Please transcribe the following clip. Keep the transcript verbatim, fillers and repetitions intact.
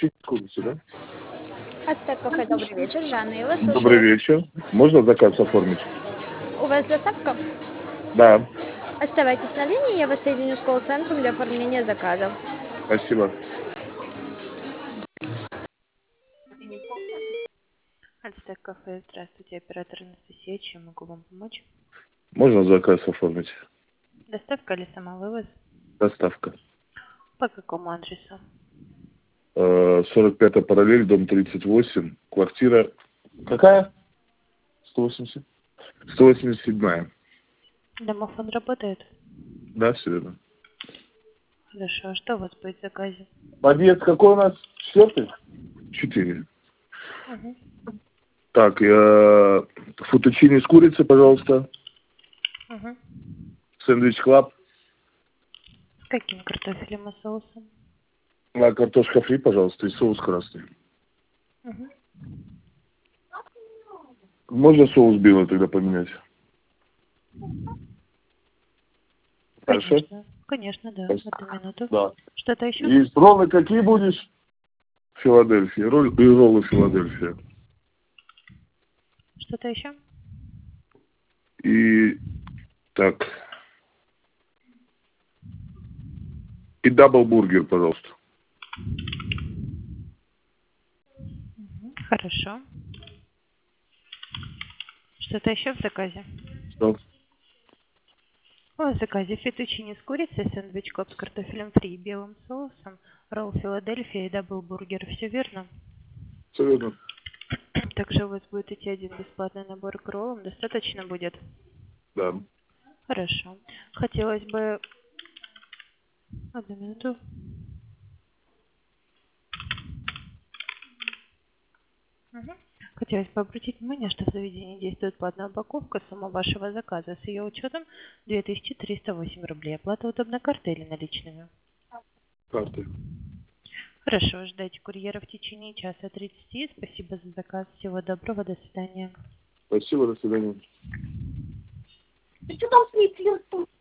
Курсе, да? Ацтек кафе, добрый вечер. Жанна, я вас слушаю. Добрый вечер. Можно заказ оформить? У вас доставка? Да, Оставайтесь на линии, я вас соединю с колл-центром для оформления заказа. спасибо. Ацтек кафе, здравствуйте, оператор Анастасия, чем могу вам помочь? Можно заказ оформить? Доставка или самовывоз? Доставка. По какому адресу? Э, сорок пятая параллель, дом тридцать восемь, квартира... Какая? сто восемьдесят? сто восемьдесят седьмая. Домофон работает? Да, все верно. Хорошо, а что у вас будет в заказе? Подъезд какой у нас? Четвертый? Четыре. Угу. Так, э, футучини с курицей, пожалуйста. Угу. Сэндвич клаб. С каким картофелем и соусом? А, картошка фри, пожалуйста, и соус красный. Угу. Можно соус белый тогда поменять? Хорошо? Конечно, конечно, да, Спасибо. одну минуту. Да. Что-то еще? И роллы какие будешь? Филадельфия. Ролл и роллы Филадельфия. Что-то еще? И так. И даблбургер, пожалуйста. Угу. Хорошо. Что-то еще в заказе? Что? У вас в заказе фетучини с курицей, сэндвич клаб с картофелем фри и белым соусом, ролл Филадельфия и даблбургер. Все верно? Все верно. Также у вас будет идти один бесплатный набор к роллам. Достаточно будет? Да. Хорошо. Хотелось бы... Одну минуту. Мгм. Хотелось бы обратить внимание, что в заведении действует платная упаковка. Сумма вашего заказа с ее учетом две тысячи триста восемь рублей. Оплата удобной картой или наличными? Карты. Хорошо. Ждайте курьера в течение часа тридцати. Спасибо за заказ. Всего доброго. До свидания. Спасибо, до свидания. Ты что там с ней пьёшь?